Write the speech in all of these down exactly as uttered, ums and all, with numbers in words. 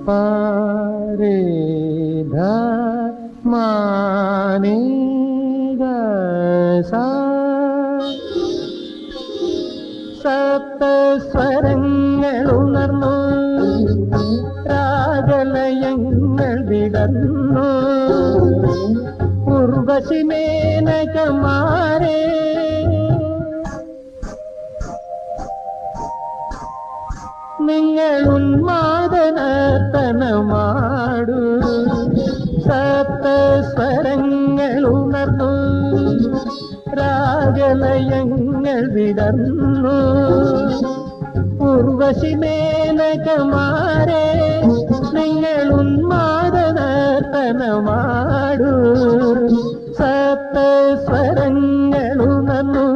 പാരേ ധ മാനേ ഗ സാ സപ്തസ്വരങ്ങൾ ഉണർന്നു രാഗലയങ്ങൾ വിടർന്നു ഉർവശി മേനകമാരേ നിങ്ങൾ ഉന്മാദനർത്തനമാടു സപ്തസ്വരങ്ങൾ ഉണർന്നു രാഗലയങ്ങൾ വിടർന്നു ഉർവശി മേനകമാരേ നിങ്ങൾ ഉന്മാദനർത്തനമാടു സപ്തസ്വരങ്ങൾ ഉണർന്നു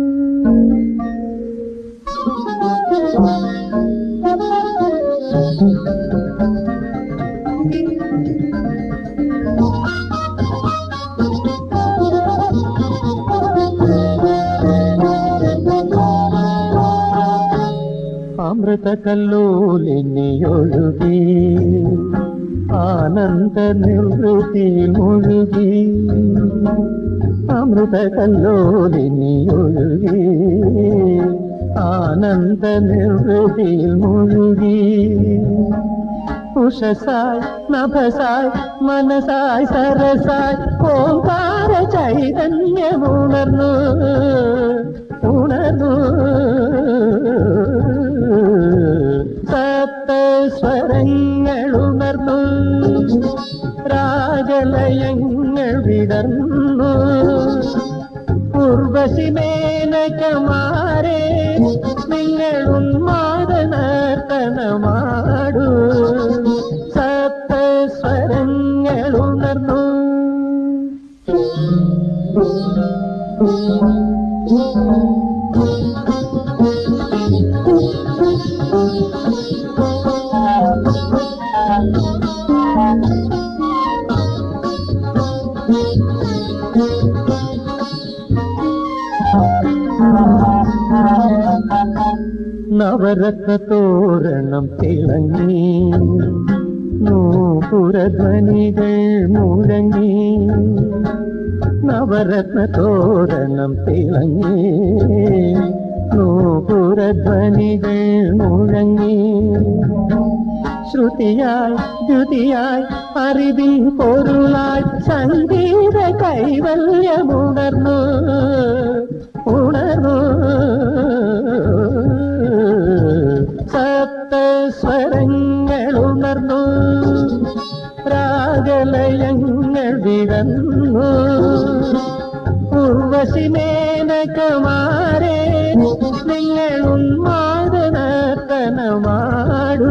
അമൃത കല്ലോലിനിയൊഴുകി ആനന്ദ നിർവൃതിയിൽ മുഴുകി അമൃത കല്ലോലിനിയൊഴുകി ആനന്ദ നിർവൃതിയിൽ മുഴുകി ഉഷസായി നഭസായി മനസായി സരസായി ഓംകാര ചൈതന്യമുണർന്നു ഉണർന്നു സപ്തസ്വരങ്ങൾ ഉണർന്നു രാഗലയങ്ങൾ വിടർന്നു ഉർവശി മേനകമാരേ നിങ്ങൾ ഉന്മാദനർത്തനമാടു സപ്തസ്വരങ്ങൾ ഉണർന്നു നവരത്ന തോരണം തിളങ്ങി നൂപുരധ്വനികൾ മുഴങ്ങി നവരത്ന തോരണം തിളങ്ങി നൂപുരധ്വനികൾ മുഴങ്ങി ശ്രുതിയായി ദ്യുതിയായി അറിവിൻ പൊരുളായി സംഗീത കൈവല്യമുണർന്നു ഉണർന്നു സപ്തസ്വരങ്ങൾ ഉണർന്നു രാഗലയങ്ങൾ വിടർന്നു ഉർവശി മേനകമാരേ നിങ്ങൾ ഉന്മാദനർത്തനമാടു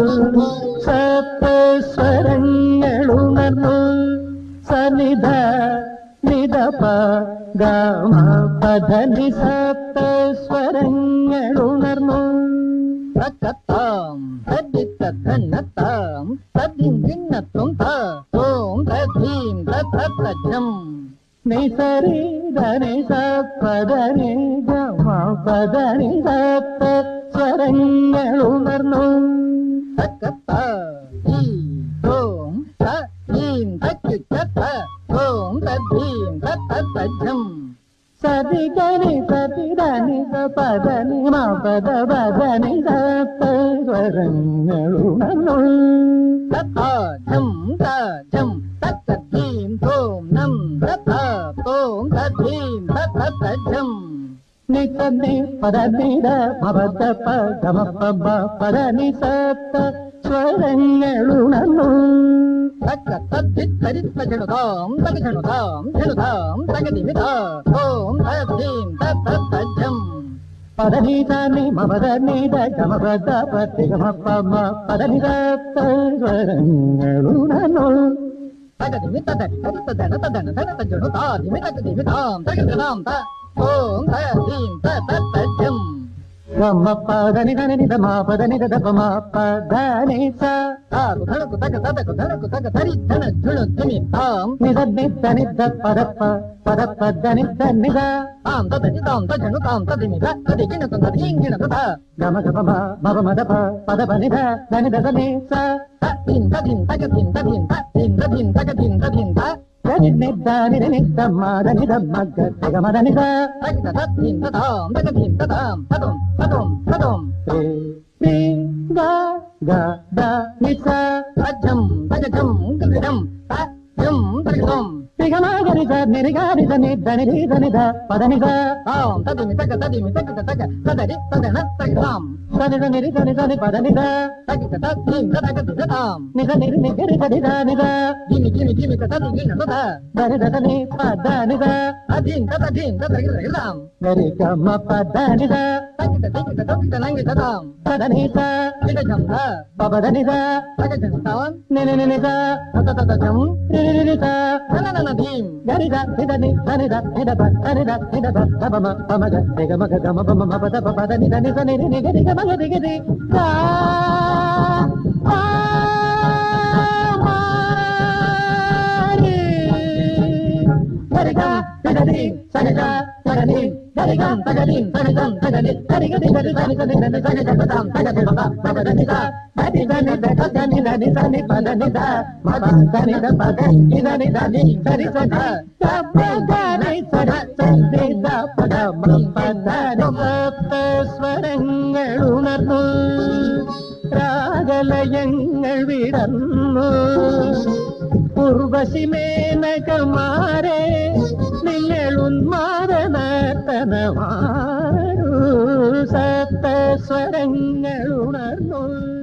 സപ്തസ്വരങ്ങൾ ഉണർന്നു സനിധ നിധപ ഗമ പധനി സപ്തസ്വരങ്ങൾ ഉണർന്നു തക്കത്താം തദ്ദിത്തന്നത്താം തദ്ദിന്നത്തും തോം തദ്ദീം തത്തജ്ജം നിസരി ധനി സപ്പദനി ഗമ പദനി സപ്തസ്വരങ്ങൾ ഉണർന്നു തക്കത്താ ഈ തോം തദ്ദീം തക്കിച്ചത്ത തോം തദ്ദീം തത്തജ്ജം സതിഗനി സതിധനി സപദനി മപദ പദനി സപ്തസ്വരങ്ങൾ ഉണർന്നു തത്താജം താജം തത്തദ്ദീം തോം നം തത്താ തോം തദ്ദീം തത്തജ്ജം നിസന്നി പദനിധ മപദ പദമ പബ പദനി സപ്തസ്വരങ്ങൾ ഉണർന്നു തക്ക തദ്ദിത്തരിത്ത ജനുതാം തക ജനുതാം ജനുതാം തകദിമിത തോം തദ്ദീം തത്തജ്ജം പദനി ധനി മപദനി ഗമപദ പതി ഗമ പമ പദനി സപ്തസ്വരങ്ങൾ ഉണർന്നു തകദിമിത തദന തദന തദന ജനുതാദിമിത തകദിമിതാം തകദിനാം ത തോം തദ്ദീം തത്തജ്ജം గమ పదని దని నిద మా పదని దద పమ పదని స తాకు ధనకు తగ తదకు ధనకు తగ తరి ధన ధుణ ధుని తాం నిద నిద నిద పదప్ప పదప్ప దని నిద తాం తదని తాం తజను తాం తదిని ద తది గిన తంద గింగిన తద గమ గమ మ మవ మదప పదప నిద దని దద ని స తదిన్ తదిన్ తగ తిన్ తదిన్ తదిన్ తదిన్ తగ తిన్ తదిన్ త దని నిద నిద నిద మా దని ద మగ్గ గమ మ దని ద తగ తదిన్ తదాం తగ తిన్ తదాం తదం తదం తదం రి గ గ ద ని స తజం తగజం గజం తజం తగజం గమ గరి ద ని గ ని ద ని ద ని ద ని ద పదని ద తాం తదిమి తగ తదిమి తగ తగ తదరి తదన తగదాం దని ద ని ద ని ద ని పదని ద తగ తదిన్ తగ తగదాం ని ద ని ని గరి ద ని ద ని ద గిని గిని గిని తది గిన తద దని ద ని ప ద ని ద తదిన్ తదిన్ తగదాం గరి గమ ప ద ని ద తగ తగ తగ నంగి తదాం పదని ద తగజం ద ప ద ని ద తగజం తాం ని ని ని ని ద తద తదజం ని ని ని ద తనన ధీం గరి ద ని ద ని ద ని ద ని ద ప ద ని ద ని ద ప ద ప మ ప మ గ ని గ మ గ గ మ ప మ మ ప ద ప ప ద ని ద ని ద ని ని ని గ ని గ మ గ ని గ ని ద ఆ గరి గ ని ద ని స ని ద స ని గరి గం తగదిన్ తగదం తగది గరి గ ని గ ని ద ని ద ని ద ని ద ని ద పదం తగ ద ప ప ద ని ద ద ని ద ని ద ద ని ద ని ద ని ప ద ని ద మ ప ద ని ద ప ద ని ద ని ద ని స రి స ద ద ప ద ని స ర స ని ద ప ద మ ప ద ని സപ്ത സ്വരങ്ങളുണർന്നു രാഗലയങ്ങൾ വിടർന്നു ഉർവശി മേനകമാരെ നിങ്ങൾ ഉന്മാദനർത്തനമാരു സപ്ത സ്വരങ്ങളുണർന്നു